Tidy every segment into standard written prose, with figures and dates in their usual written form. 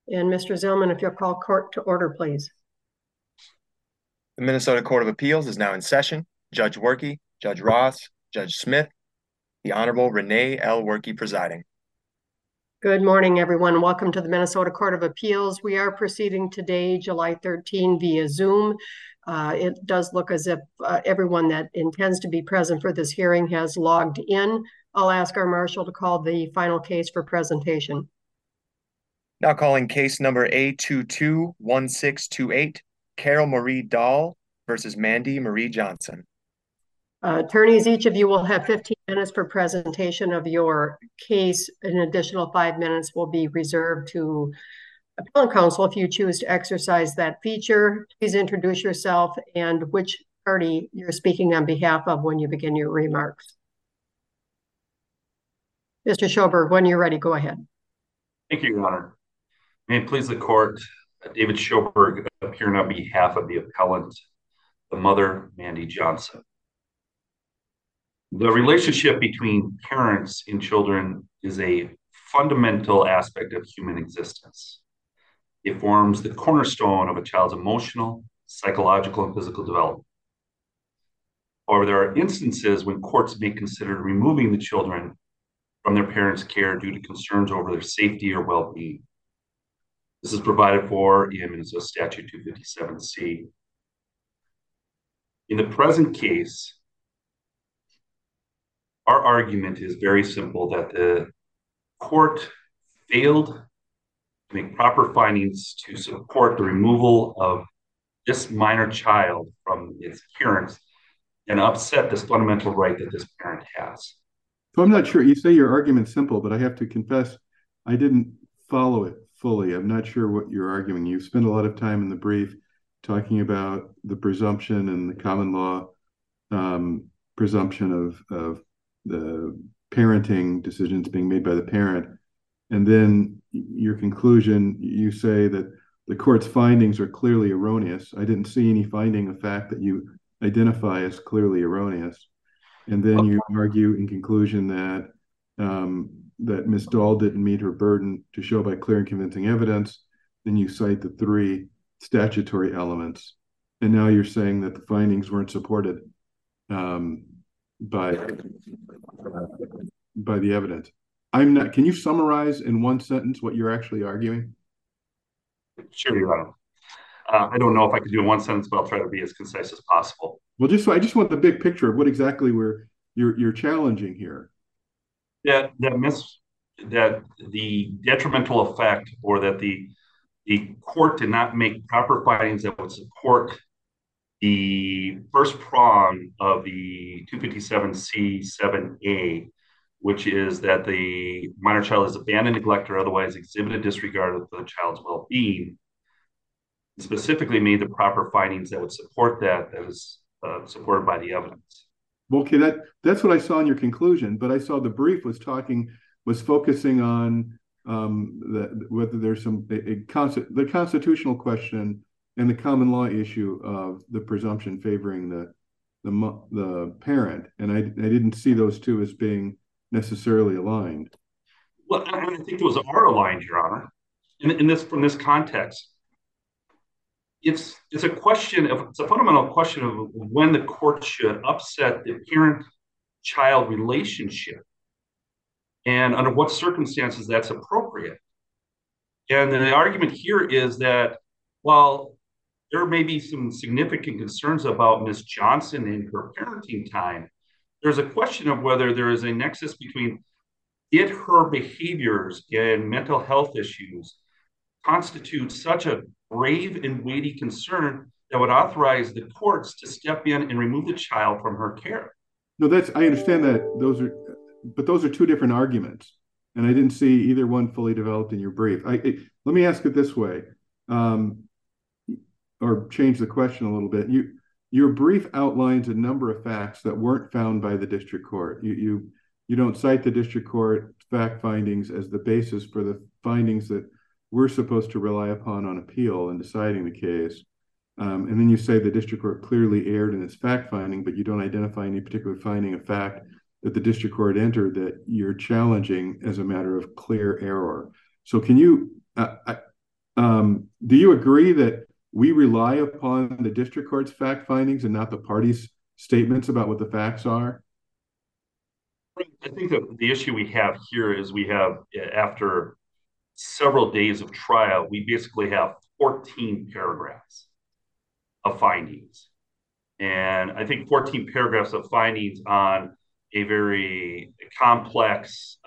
And Mr. Zillman, if you'll call court to order, please. The Minnesota Court of Appeals is now in session. Judge Werke, Judge Ross, Judge Smith, the Honorable Renee L. Werke presiding. Good morning, everyone. Welcome to the Minnesota Court of Appeals. We are proceeding today, July 13, via Zoom. It does look as if everyone that intends to be present for this hearing has logged in. I'll ask our marshal to call the final case for presentation. Now calling case number A221628, Carol Marie Dahl versus Mandy Marie Johnson. Attorneys, each of you will have 15 minutes for presentation of your case. An additional 5 minutes will be reserved to appellant counsel if you choose to exercise that feature. Please introduce yourself and which party you're speaking on behalf of when you begin your remarks. Mr. Schoberg, when you're ready, go ahead. Thank you, Your Honor. May it please the court, David Schoberg appearing on behalf of the appellant, the mother, Mandy Johnson. The relationship between parents and children is a fundamental aspect of human existence. It forms the cornerstone of a child's emotional, psychological, and physical development. However, there are instances when courts may consider removing the children from their parents' care due to concerns over their safety or well-being. This is provided for in Minnesota Statute 257C. In the present case, our argument is very simple, that the court failed to make proper findings to support the removal of this minor child from its parents and upset this fundamental right that this parent has. So I'm not sure, you say your argument's simple, but I have to confess, I didn't follow it fully. I'm not sure what you're arguing. You spent a lot of time in the brief talking about the presumption and the common law presumption of the parenting decisions being made by the parent. And then your conclusion, you say that the court's findings are clearly erroneous. I didn't see any finding of fact that you identify as clearly erroneous. And then you argue in conclusion that that Ms. Dahl didn't meet her burden to show by clear and convincing evidence. Then you cite the 3 statutory elements. And now you're saying that the findings weren't supported by the evidence. Can you summarize in one sentence what you're actually arguing? Sure, Your Honor. I don't know if I could do in one sentence, but I'll try to be as concise as possible. Well, I just want the big picture of what exactly you're challenging here. That the detrimental effect, or that the court did not make proper findings that would support the first prong of the 257C7A, which is that the minor child is abandoned, neglected, or otherwise exhibited disregard for the child's well-being, specifically made the proper findings that would support that is supported by the evidence. Okay, that's what I saw in your conclusion, but I saw the brief was focusing on whether there's the constitutional question and the common law issue of the presumption favoring the parent, and I didn't see those two as being necessarily aligned. Well, I think those are aligned, Your Honor. From this context, it's a fundamental question of when the court should upset the parent-child relationship and under what circumstances that's appropriate. And the argument here is that while there may be some significant concerns about Ms. Johnson and her parenting time, there's a question of whether there is a nexus between did her behaviors and mental health issues constitute such a grave and weighty concern that would authorize the courts to step in and remove the child from her care. No, I understand that those are two different arguments, and I didn't see either one fully developed in your brief. Let me ask it this way, or change the question a little bit. Your brief outlines a number of facts that weren't found by the district court. You don't cite the district court fact findings as the basis for the findings that we're supposed to rely upon on appeal in deciding the case. And then you say the district court clearly erred in its fact finding, but you don't identify any particular finding of fact that the district court entered that you're challenging as a matter of clear error. So can you, Do you agree that we rely upon the district court's fact findings and not the parties' statements about what the facts are? I think that the issue we have here is we have, after several days of trial, we basically have 14 paragraphs of findings. And I think 14 paragraphs of findings on a very complex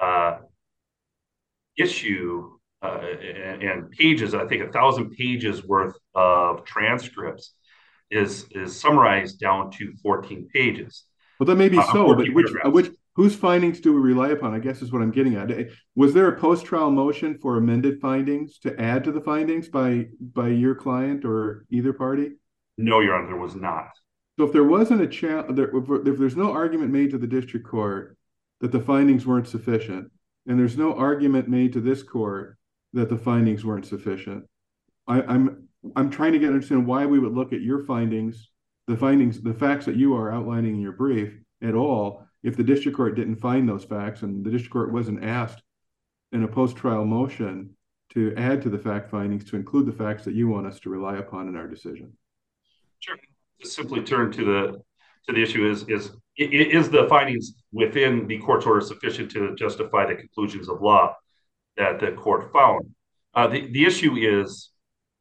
issue and pages, I think 1,000 pages worth of transcripts is summarized down to 14 pages. Well, that may be so, but 14 paragraphs. whose findings do we rely upon? I guess is what I'm getting at. Was there a post-trial motion for amended findings to add to the findings by your client or either party? No, Your Honor, there was not. So if there wasn't if there's no argument made to the district court that the findings weren't sufficient, and there's no argument made to this court that the findings weren't sufficient, I'm trying to understand why we would look at your findings, the facts that you are outlining in your brief at all, if the district court didn't find those facts and the district court wasn't asked in a post-trial motion to add to the fact findings to include the facts that you want us to rely upon in our decision. Sure. Just simply turn to the issue is the findings within the court's order sufficient to justify the conclusions of law that the court found? The issue is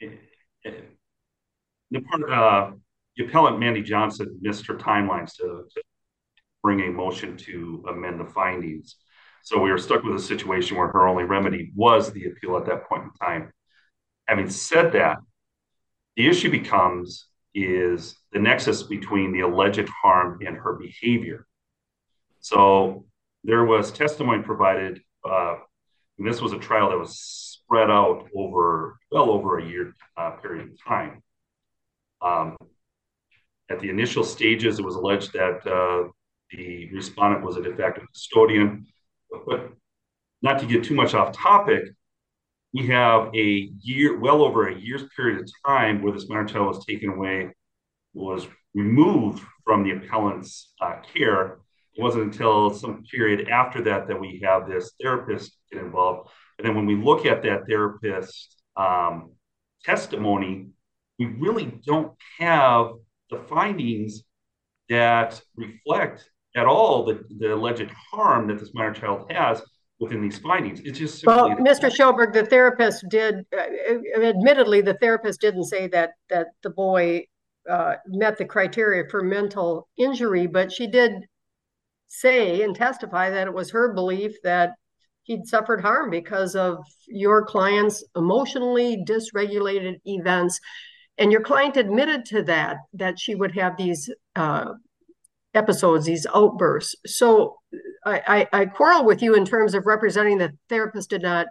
the appellant Mandy Johnson missed her timelines to bring a motion to amend the findings. So we were stuck with a situation where her only remedy was the appeal at that point in time. Having said that, the issue is the nexus between the alleged harm and her behavior. So there was testimony provided, and this was a trial that was spread out over a year period of time. At the initial stages, it was alleged that the respondent was a de facto custodian. But not to get too much off topic, we have well over a year's period of time where this minor child was taken away, was removed from the appellant's care. It wasn't until some period after that that we have this therapist get involved. And then when we look at that therapist testimony, we really don't have the findings that reflect at all the alleged harm that this minor child has within these findings. It's just simply— Well, Mr. Schoberg, the therapist did, admittedly, the therapist didn't say that the boy met the criteria for mental injury, but she did say and testify that it was her belief that he'd suffered harm because of your client's emotionally dysregulated events. And your client admitted to that she would have these episodes, these outbursts. So I quarrel with you in terms of representing the therapist did not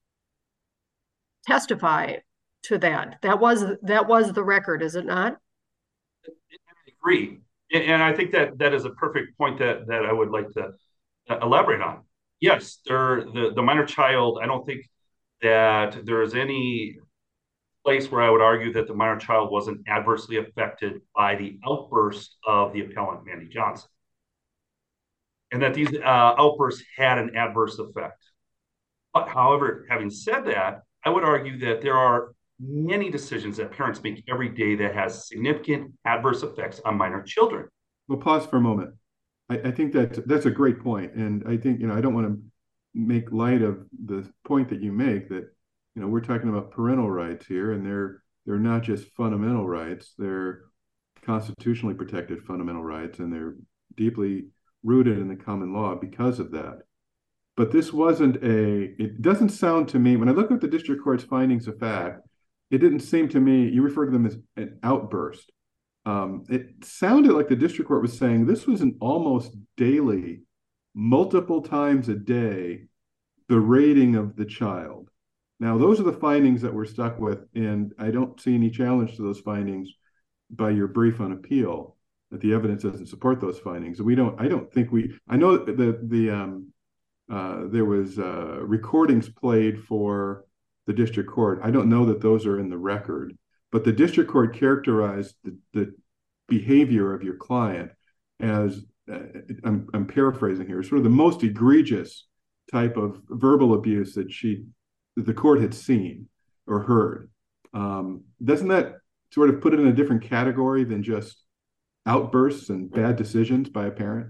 testify to that. That was the record, is it not? I agree. And I think that is a perfect point that I would like to elaborate on. Yes, the minor child, I don't think that there is any place where I would argue that the minor child wasn't adversely affected by the outburst of the appellant, Mandy Johnson, and that these outbursts had an adverse effect. But however, having said that, I would argue that there are many decisions that parents make every day that has significant adverse effects on minor children. Well, pause for a moment. I think that's a great point. And I think, I don't want to make light of the point that you make that, we're talking about parental rights here, and they're not just fundamental rights, they're constitutionally protected fundamental rights, and they're deeply rooted in the common law because of that. But this it doesn't sound to me, when I look at the district court's findings of fact, it didn't seem to me, you referred to them as an outburst. It sounded like the district court was saying this was an almost daily, multiple times a day, berating of the child. Now, those are the findings that we're stuck with, and I don't see any challenge to those findings by your brief on appeal, that the evidence doesn't support those findings. I know that there was recordings played for the district court. I don't know that those are in the record, but the district court characterized the behavior of your client as, I'm paraphrasing here, sort of the most egregious type of verbal abuse that the court had seen. or heard. Doesn't that sort of put it in a different category than just outbursts and bad decisions by a parent?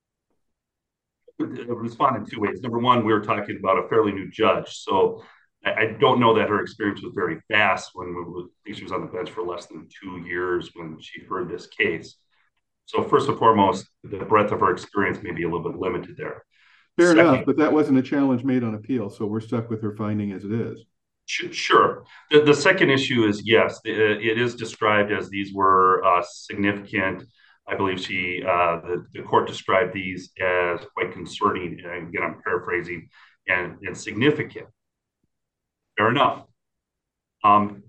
Respond in two ways. Number one, we were talking about a fairly new judge, so I don't know that her experience was very fast when I think she was on the bench for less than 2 years when she heard this case. So first and foremost, the breadth of her experience may be a little bit limited there. Fair enough, but that wasn't a challenge made on appeal, so we're stuck with her finding as it is. Sure. The second issue is, yes, it is described as these were significant. I believe the court described these as quite concerning, and again, I'm paraphrasing, and significant. Fair enough. And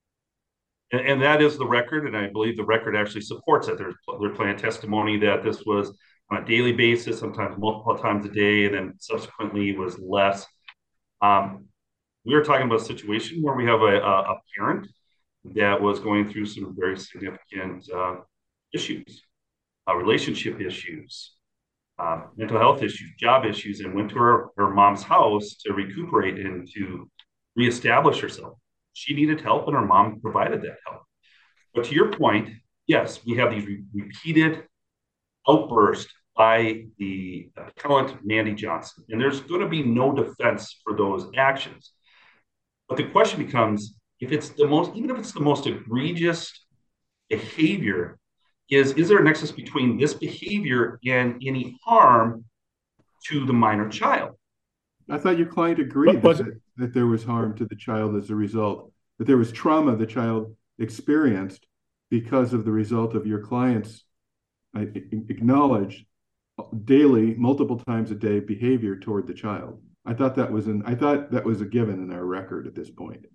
that is the record, and I believe the record actually supports it. There's plenty of testimony that this was on a daily basis, sometimes multiple times a day, and then subsequently was less. We are talking about a situation where we have a parent that was going through some very significant issues, relationship issues, mental health issues, job issues, and went to her mom's house to recuperate and to reestablish herself. She needed help, and her mom provided that help. But to your point, yes, we have these repeated outbursts by the appellant, Mandy Johnson, and there's going to be no defense for those actions. But the question becomes, even if it's the most egregious behavior, is there a nexus between this behavior and any harm to the minor child? I thought your client agreed that there was harm to the child as a result, that there was trauma the child experienced because of the result of your client's acknowledged daily, multiple times a day behavior toward the child. I thought that was a given in our record at this point.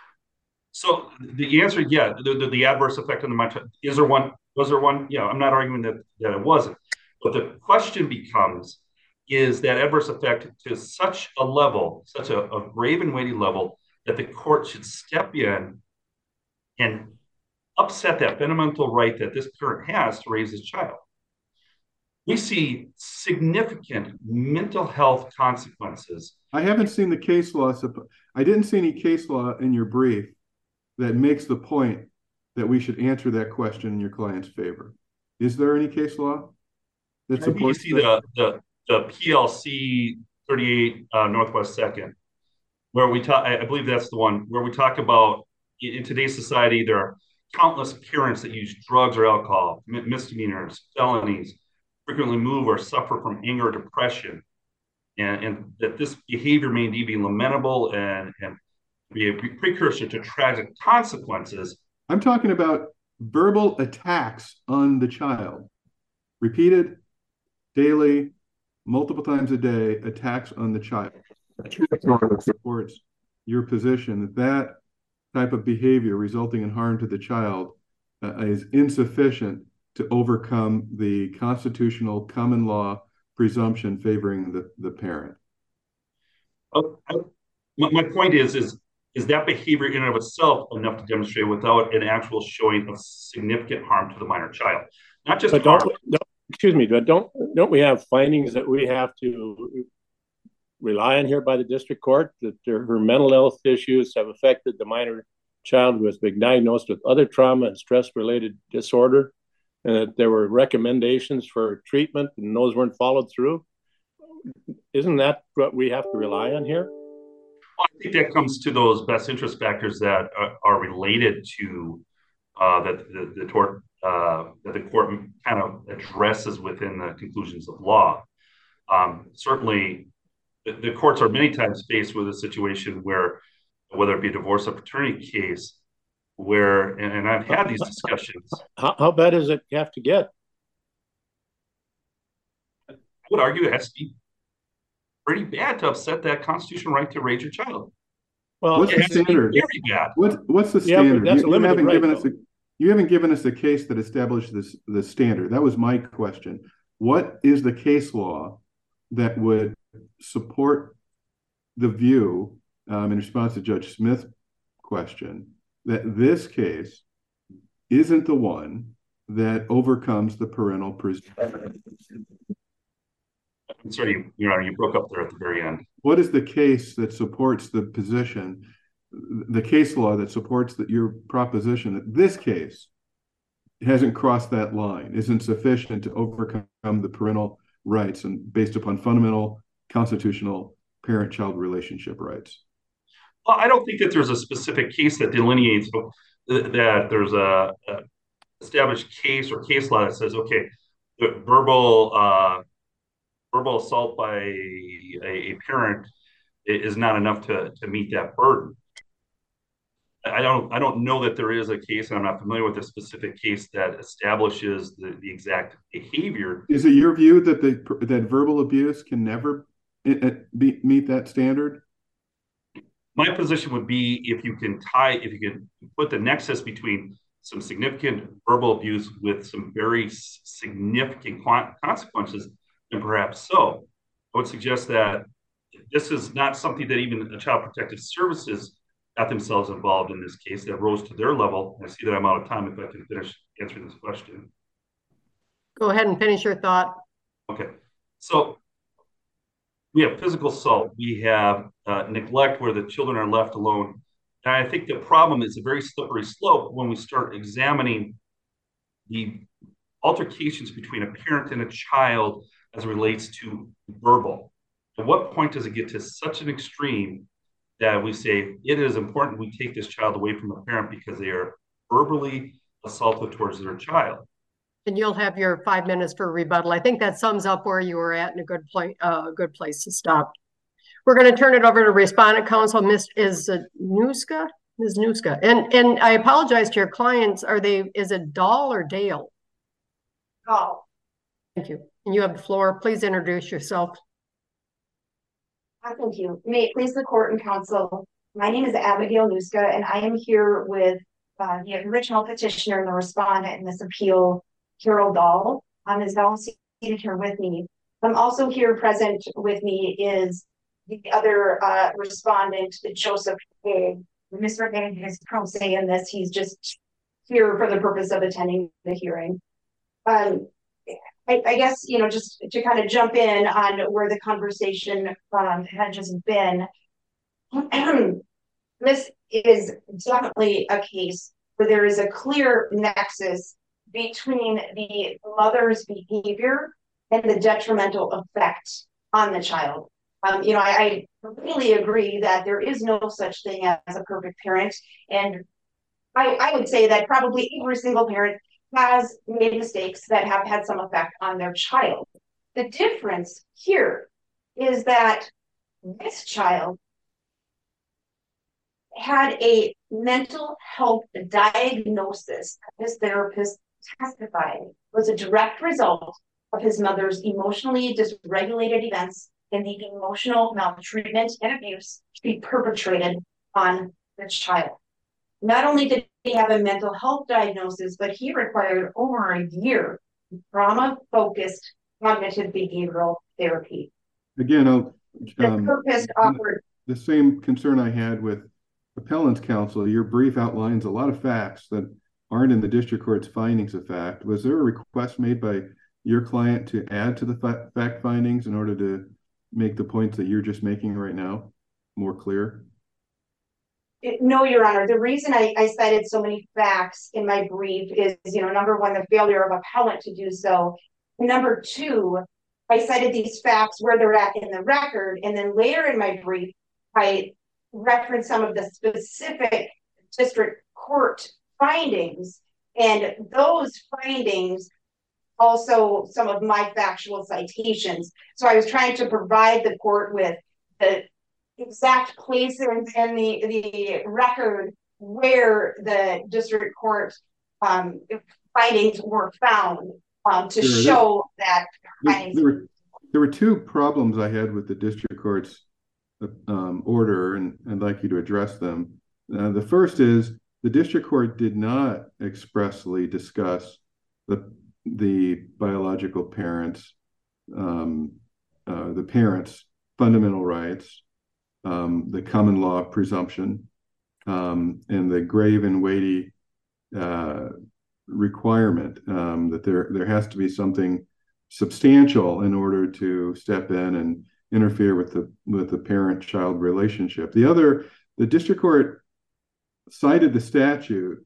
So the answer, yeah, the adverse effect on the minor child, is there one? Was there one? Yeah, I'm not arguing that it wasn't. But the question becomes, is that adverse effect to such a level, such a grave and weighty level, that the court should step in and upset that fundamental right that this parent has to raise his child? We see significant mental health consequences. I haven't seen the case law. I didn't see any case law in your brief that makes the point that we should answer that question in your client's favor. Is there any case law that supports you see the PLC 38 Northwest 2nd, where we talk, I believe that's the one where we talk about in today's society, there are countless parents that use drugs or alcohol, misdemeanors, felonies, frequently move or suffer from anger or depression, and that this behavior may indeed be lamentable and be a precursor to tragic consequences. I'm talking about verbal attacks on the child, repeated, daily, multiple times a day, attacks on the child. Supports your position that type of behavior resulting in harm to the child is insufficient to overcome the constitutional common law presumption favoring the parent. My point is that behavior in and of itself enough to demonstrate without an actual showing of significant harm to the minor child? Not just excuse me, but don't we have findings that we have to rely on here by the district court, that her mental health issues have affected the minor child who has been diagnosed with other trauma and stress-related disorder, and that there were recommendations for treatment and those weren't followed through? Isn't that what we have to rely on here? Well, I think that comes to those best interest factors that are related to that the court kind of addresses within the conclusions of law. Certainly, the courts are many times faced with a situation where, whether it be a divorce or paternity case, where, and I've had these discussions. How bad does it have to get? I would argue it has to be pretty bad to upset that constitutional right to raise your child. Well, what's the standard? Very bad. What's the standard? Yeah, you haven't given us a case that established the standard. That was my question. What is the case law that would support the view, in response to Judge Smith's question, that this case isn't the one that overcomes the parental presumption? I'm sorry, Your Honor, you broke up there at the very end. What is the case that supports the position the case law that supports your proposition that this case hasn't crossed that line, isn't sufficient to overcome the parental rights and based upon fundamental constitutional parent-child relationship rights? Well, I don't think that there's a specific case that delineates that there's a established case or case law that says, okay, the verbal assault by a parent is not enough to meet that burden. I don't know that there is a case, and I'm not familiar with a specific case that establishes the exact behavior. Is it your view that that verbal abuse can never meet that standard? My position would be if you can put the nexus between some significant verbal abuse with some very significant consequences, then perhaps so. I would suggest that this is not something that even the Child Protective Services got themselves involved in this case that rose to their level. I see that I'm out of time if I can finish answering this question. Go ahead and finish your thought. Okay. So we have physical assault. We have neglect where the children are left alone. And I think the problem is a very slippery slope when we start examining the altercations between a parent and a child as it relates to verbal. At what point does it get to such an extreme that we say it is important we take this child away from the parent because they are verbally assaulted towards their child? And you'll have your 5 minutes for rebuttal. I think that sums up where you were at in a good place to stop. We're going to turn it over to respondent counsel, Ms. Nuska. And I apologize to your clients. Is it Dahl or Dale? Dahl. Thank you. And you have the floor. Please introduce yourself. Thank you. May it please the court and counsel. My name is Abigail Nuska, and I am here with the original petitioner and the respondent in this appeal, Carol Dahl. Ms. Dahl is seated here with me. I'm also here present with me is the other respondent, Joseph Haig. Mr. Haig is pro se in this. He's just here for the purpose of attending the hearing. I guess, just to kind of jump in on where the conversation had just been, this is definitely a case where there is a clear nexus between the mother's behavior and the detrimental effect on the child. I really agree that there is no such thing as a perfect parent. And I would say that probably every single parent has made mistakes that have had some effect on their child. The difference here is that this child had a mental health diagnosis his therapist testified was a direct result of his mother's emotionally dysregulated events and the emotional maltreatment and abuse to be perpetrated on the child. Not only did he have a mental health diagnosis, but he required over a year of trauma-focused cognitive behavioral therapy. Again, offered the same concern I had with appellant's counsel. Your brief outlines a lot of facts that aren't in the district court's findings of fact. Was there a request made by your client to add to the fact findings in order to make the points that you're just making right now more clear? No, Your Honor. The reason I cited so many facts in my brief is, number one, the failure of appellant to do so. Number two, I cited these facts where they're at in the record. And then later in my brief, I referenced some of the specific district court findings. And those findings, also some of my factual citations. So I was trying to provide the court with the exact place in the record where the district court findings were found to show that findings. There were two problems I had with the district court's order, and I'd like you to address them. The first is the district court did not expressly discuss the biological parents, the parents' fundamental rights, the common law presumption, and the grave and weighty requirement that there has to be something substantial in order to step in and interfere with the parent-child relationship. The district court cited the statute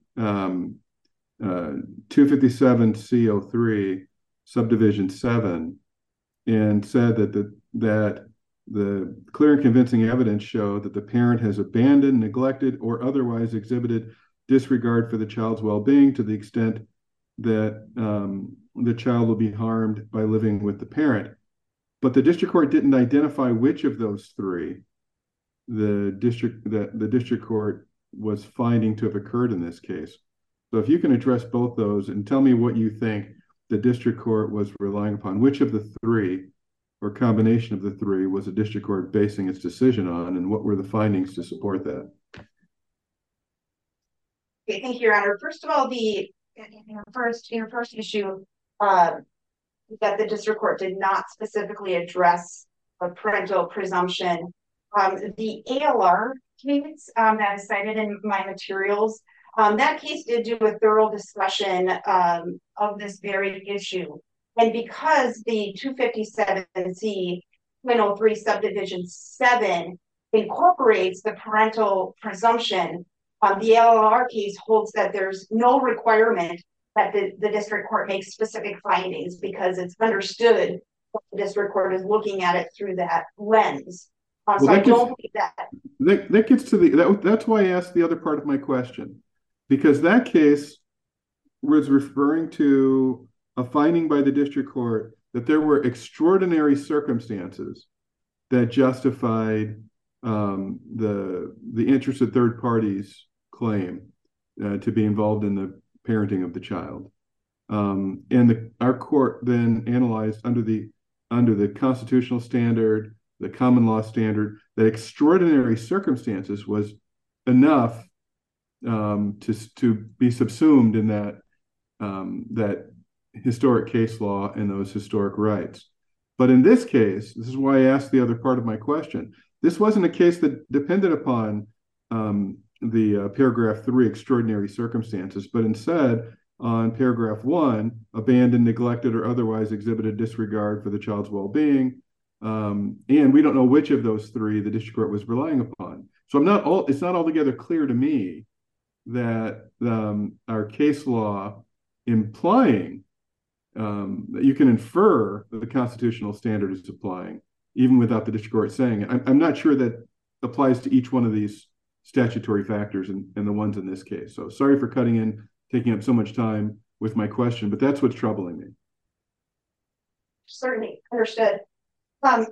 257 C03 subdivision 7 and said that the clear and convincing evidence showed that the parent has abandoned, neglected, or otherwise exhibited disregard for the child's well-being to the extent that the child will be harmed by living with the parent. But the district court didn't identify which of those three the district court was finding to have occurred in this case. So if you can address both those and tell me what you think the district court was relying upon, which of the three or combination of the three was the district court basing its decision on, and what were the findings to support that? Okay, thank you, Your Honor. First of all, your first issue that the district court did not specifically address a parental presumption. The ALR case that is cited in my materials, that case did do a thorough discussion of this very issue. And because the 257C.03 subdivision 7 incorporates the parental presumption, the ALR case holds that there's no requirement that the district court makes specific findings because it's understood that the district court is looking at it through that lens. So I don't believe that. That gets to that's why I asked the other part of my question, because that case was referring to a finding by the district court that there were extraordinary circumstances that justified the interested third parties' claim to be involved in the parenting of the child. And our court then analyzed under the constitutional standard, the common law standard, that extraordinary circumstances was enough to be subsumed in that historic case law and those historic rights. But in this case, this is why I asked the other part of my question. This wasn't a case that depended upon the paragraph 3 extraordinary circumstances, but instead on paragraph 1, abandoned, neglected, or otherwise exhibited disregard for the child's well-being. And we don't know which of those three the district court was relying upon. So it's not altogether clear to me that our case law implying that you can infer that the constitutional standard is applying, even without the district court saying it. I'm not sure that applies to each one of these statutory factors and the ones in this case. So sorry for taking up so much time with my question, but that's what's troubling me. Certainly, understood. I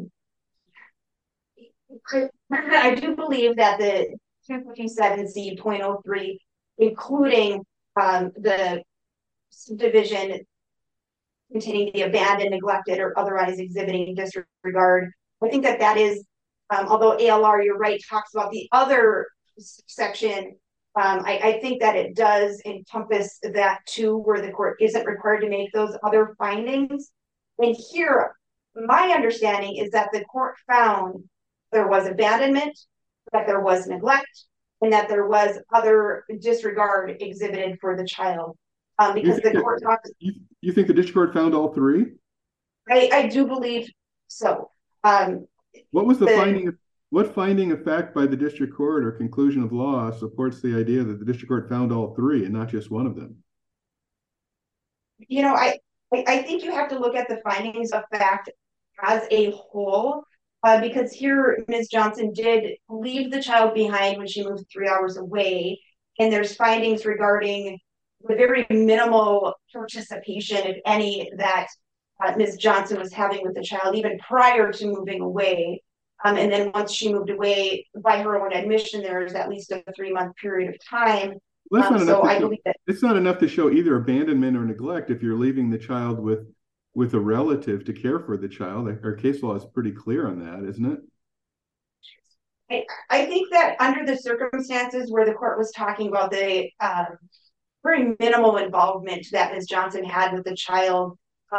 do believe that the 257C.03, including the subdivision containing the abandoned, neglected, or otherwise exhibiting disregard, I think that is, although ALR, you're right, talks about the other section, I think that it does encompass that too, where the court isn't required to make those other findings. And here, my understanding is that the court found there was abandonment, that there was neglect, and that there was other disregard exhibited for the child. Because the court talks. You think the district court found all three? I do believe so. What was the finding? What finding of fact by the district court or conclusion of law supports the idea that the district court found all three and not just one of them? You know, I think you have to look at the findings of fact as a whole, because here Ms. Johnson did leave the child behind when she moved 3 hours away, and there's findings regarding the very minimal participation, if any, that Ms. Johnson was having with the child even prior to moving away. And then once she moved away, by her own admission, there is at least a 3-month period of time. So I believe that it's not enough to show either abandonment or neglect if you're leaving the child with a relative to care for the child. Our case law is pretty clear on that, isn't it? I think that under the circumstances where the court was talking about the very minimal involvement that Ms. Johnson had with the child,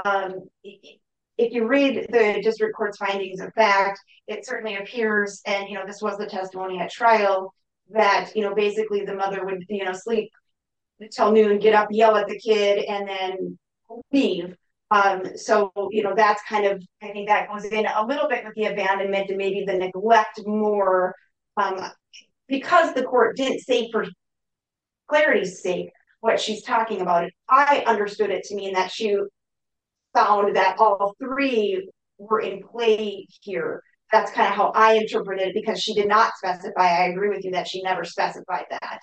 if you read the district court's findings of fact, it certainly appears, and this was the testimony at trial, that basically the mother would sleep until noon, get up, yell at the kid, and then leave. So that's kind of, I think that goes in a little bit with the abandonment and maybe the neglect more. because the court didn't say for clarity's sake what she's talking about, I understood it to mean that she found that all three were in play here. That's kind of how I interpreted it, because she did not specify. I agree with you that she never specified that.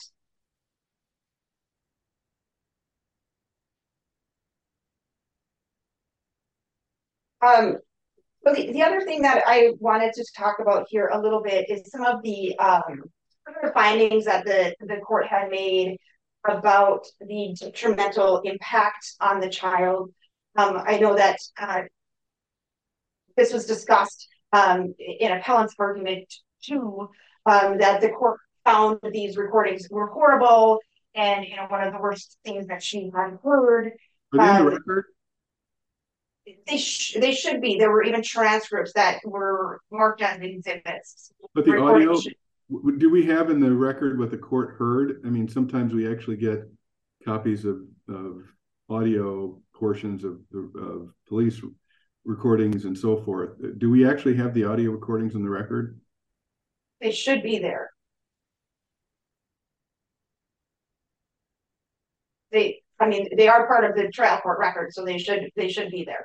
So the other thing that I wanted to talk about here a little bit is some of the findings that the court had made about the detrimental impact on the child. I know that this was discussed in appellant's argument too, that the court found that these recordings were horrible and, you know, one of the worst things that she had heard. Are they in the record? They should be. There were even transcripts that were marked as exhibits. But the audio, do we have in the record what the court heard? I mean, sometimes we actually get copies of audio portions of police recordings and so forth. Do we actually have the audio recordings in the record? They should be there. They are part of the trial court record, so they should be there.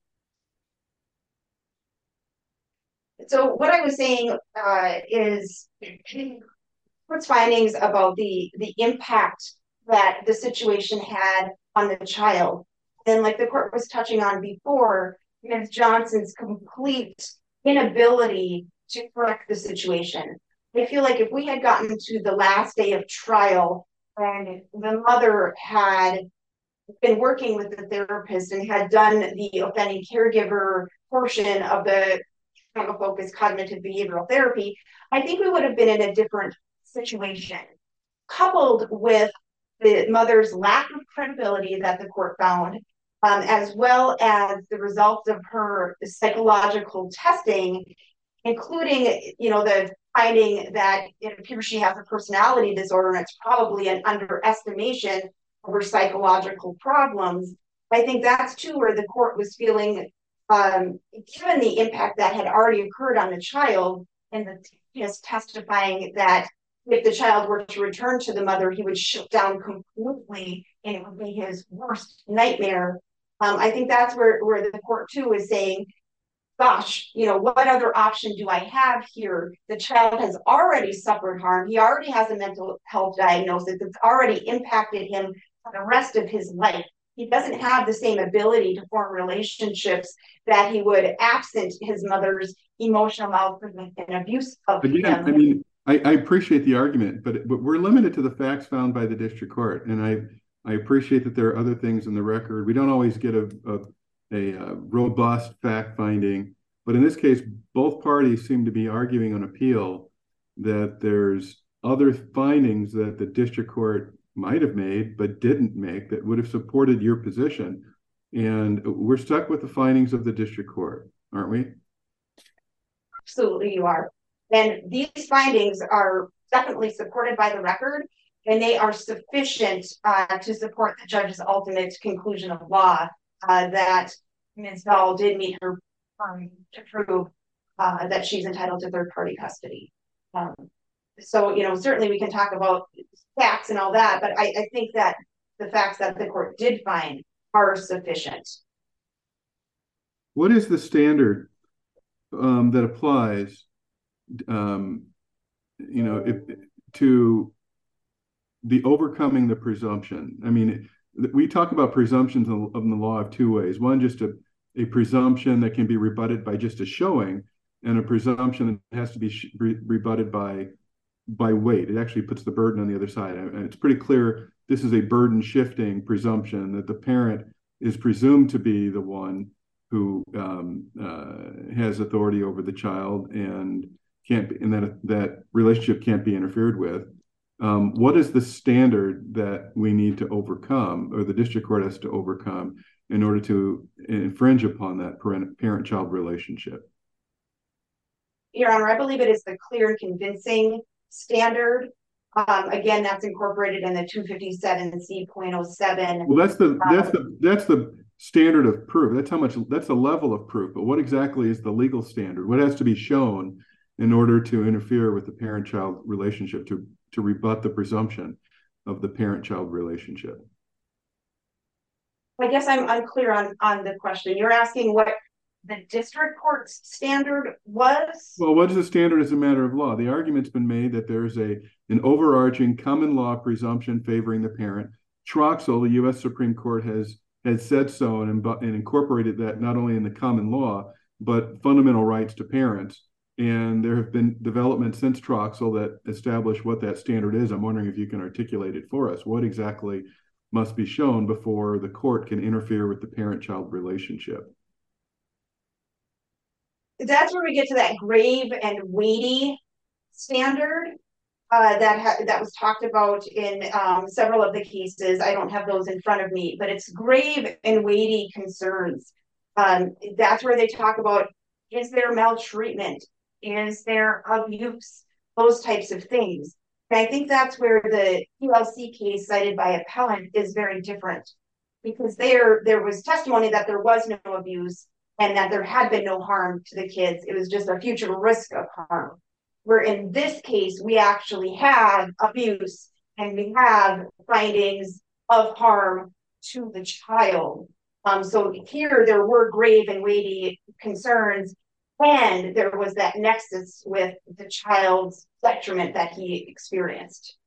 So what I was saying is court's findings about the impact that the situation had on the child. And like the court was touching on before, Ms. Johnson's complete inability to correct the situation. I feel like if we had gotten to the last day of trial and the mother had been working with the therapist and had done the offending caregiver portion of the trauma-focused cognitive behavioral therapy, I think we would have been in a different situation. Coupled with the mother's lack of credibility that the court found, as well as the results of her psychological testing, including, you know, the finding that it appears she has a personality disorder and it's probably an underestimation of her psychological problems. I think that's too where the court was feeling, given the impact that had already occurred on the child, and the therapist testifying that if the child were to return to the mother, he would shut down completely and it would be his worst nightmare. I think that's where the court too is saying, gosh, you know, what other option do I have here? The child has already suffered harm. He already has a mental health diagnosis. It's already impacted him for the rest of his life. He doesn't have the same ability to form relationships that he would absent his mother's emotional maltreatment and abuse of him. I mean, I appreciate the argument, but we're limited to the facts found by the district court. And I appreciate that there are other things in the record. We don't always get a robust fact finding, but in this case, both parties seem to be arguing on appeal that there's other findings that the district court might have made but didn't make that would have supported your position. And we're stuck with the findings of the district court, aren't we? Absolutely, you are. And these findings are definitely supported by the record, and they are sufficient to support the judge's ultimate conclusion of law that Ms. Dahl did meet her to prove that she's entitled to third-party custody. So, you know, certainly we can talk about facts and all that, but I think that the facts that the court did find are sufficient. What is the standard that applies, you know, to the overcoming the presumption? I mean, we talk about presumptions of the law of two ways. One, just a presumption that can be rebutted by just a showing, and a presumption that has to be rebutted by weight. It actually puts the burden on the other side. And it's pretty clear this is a burden shifting presumption that the parent is presumed to be the one who has authority over the child and can't be, and that relationship can't be interfered with. What is the standard that we need to overcome, or the district court has to overcome, in order to infringe upon that parent-child relationship? Your Honor, I believe it is the clear and convincing standard. Again, that's incorporated in the 257C.07. Well, that's the standard of proof. That's the level of proof. But what exactly is the legal standard? What has to be shown in order to interfere with the parent-child relationship, to rebut the presumption of the parent-child relationship? I guess I'm unclear on the question. You're asking what the district court's standard was? Well, what is the standard as a matter of law? The argument's been made that there's an overarching common law presumption favoring the parent. Troxel, the U.S. Supreme Court, has said so and incorporated that not only in the common law, but fundamental rights to parents. And there have been developments since Troxel that establish what that standard is. I'm wondering if you can articulate it for us. What exactly must be shown before the court can interfere with the parent-child relationship? That's where we get to that grave and weighty standard that was talked about in several of the cases. I don't have those in front of me, but it's grave and weighty concerns. That's where they talk about, is there maltreatment? Is there abuse? Those types of things. And I think that's where the PLC case cited by appellant is very different, because there was testimony that there was no abuse and that there had been no harm to the kids. It was just a future risk of harm. Where in this case, we actually have abuse and we have findings of harm to the child. So here there were grave and weighty concerns, and there was that nexus with the child's detriment that he experienced.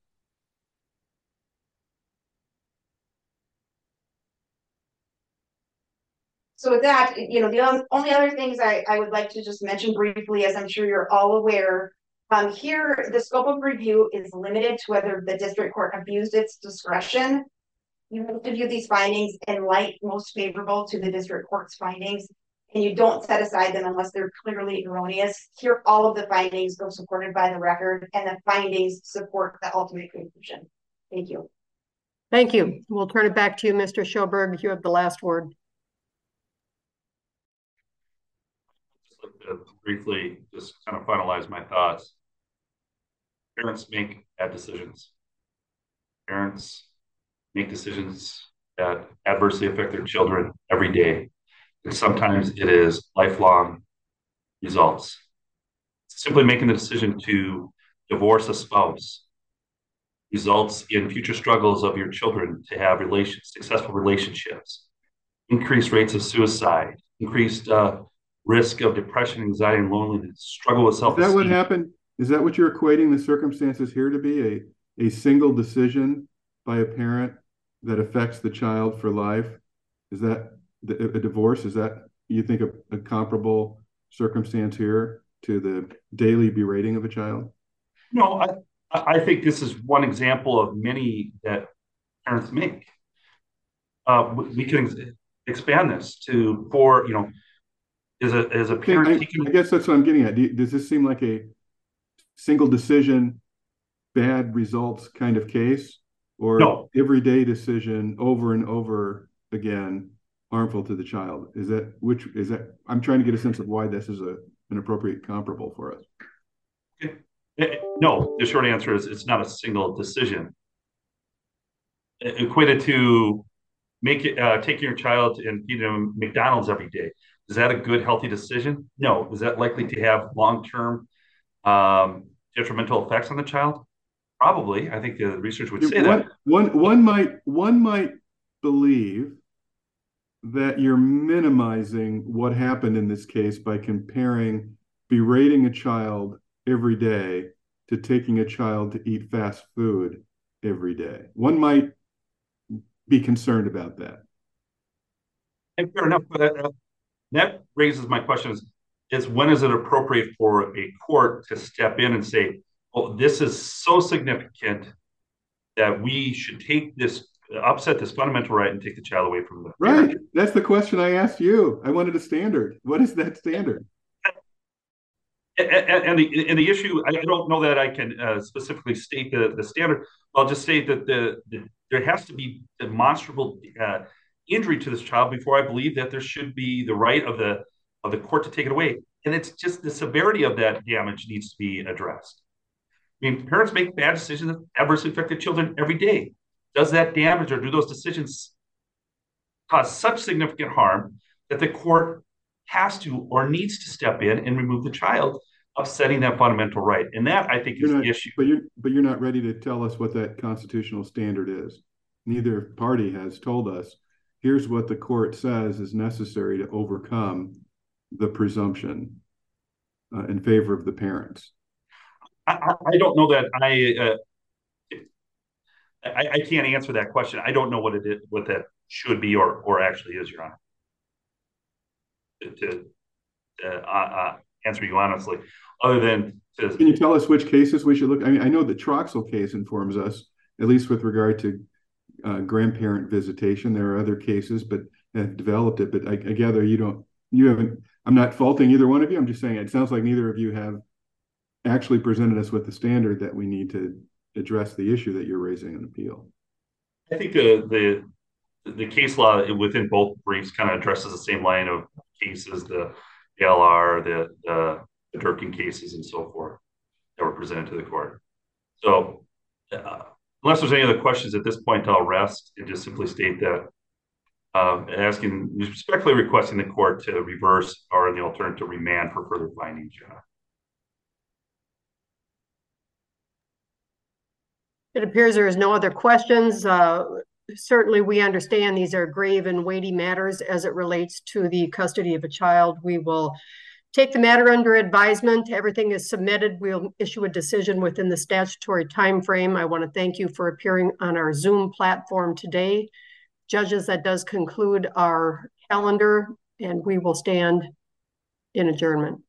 So with that, the only other things I would like to just mention briefly, as I'm sure you're all aware, here the scope of review is limited to whether the district court abused its discretion. You have to view these findings in light most favorable to the district court's findings, and you don't set aside them unless they're clearly erroneous. Here, all of the findings are supported by the record, and the findings support the ultimate conclusion. Thank you. Thank you. We'll turn it back to you, Mr. Schoberg. You have the last word. To briefly just kind of finalize my thoughts. Parents make bad decisions. Parents make decisions that adversely affect their children every day. And sometimes it is lifelong results. Simply making the decision to divorce a spouse results in future struggles of your children to have successful relationships, increased rates of suicide, increased risk of depression, anxiety, and loneliness, struggle with self-esteem. Is that what happened? Is that what you're equating the circumstances here to be? A single decision by a parent that affects the child for life? Is that a divorce? Is that, you think, a comparable circumstance here to the daily berating of a child? No, I think this is one example of many that parents make. We can expand this as a parent. I guess that's what I'm getting at. Does this seem like a single decision, bad results kind of case, or no, everyday decision over and over again harmful to the child? Is that I'm trying to get a sense of why this is an appropriate comparable for us. No, the short answer is it's not a single decision. Equated to taking your child and feeding them McDonald's every day. Is that a good, healthy decision? No. Is that likely to have long-term detrimental effects on the child? Probably. I think the research would say that. One might believe that you're minimizing what happened in this case by comparing berating a child every day to taking a child to eat fast food every day. One might be concerned about that. And fair enough, but that raises my question is when is it appropriate for a court to step in and say, well, this is so significant that we should upset this fundamental right and take the child away from the parent? Right. That's the question I asked you. I wanted a standard. What is that standard? And the issue, I don't know that I can specifically state the standard. I'll just say that there has to be demonstrable injury to this child before I believe that there should be the right of the court to take it away. And it's just the severity of that damage needs to be addressed. I mean, parents make bad decisions that adversely affect their children every day. Does that damage or do those decisions cause such significant harm that the court has to or needs to step in and remove the child upsetting that fundamental right. And that, I think, is the issue. But you're not ready to tell us what that constitutional standard is. Neither party has told us, here's what the court says is necessary to overcome the presumption in favor of the parents. I don't know that I can't answer that question. I don't know what it is, what that should be or actually is, Your Honor. To answer you honestly, other than can you tell us which cases we should look? I mean, I know the Troxel case informs us, at least with regard to grandparent visitation. There are other cases, but have developed it. But I gather you haven't. I'm not faulting either one of you. I'm just saying it sounds like neither of you have actually presented us with the standard that we need to address the issue that you're raising in appeal. I think the case law within both briefs kind of addresses the same line of cases, the LR, the Durkin cases, and so forth that were presented to the court. So unless there's any other questions at this point, I'll rest and just simply state that respectfully requesting the court to reverse or in the alternative remand for further findings. It appears there is no other questions. Certainly, we understand these are grave and weighty matters as it relates to the custody of a child. We will take the matter under advisement. Everything is submitted. We'll issue a decision within the statutory time frame. I want to thank you for appearing on our Zoom platform today. Judges, that does conclude our calendar, and we will stand in adjournment.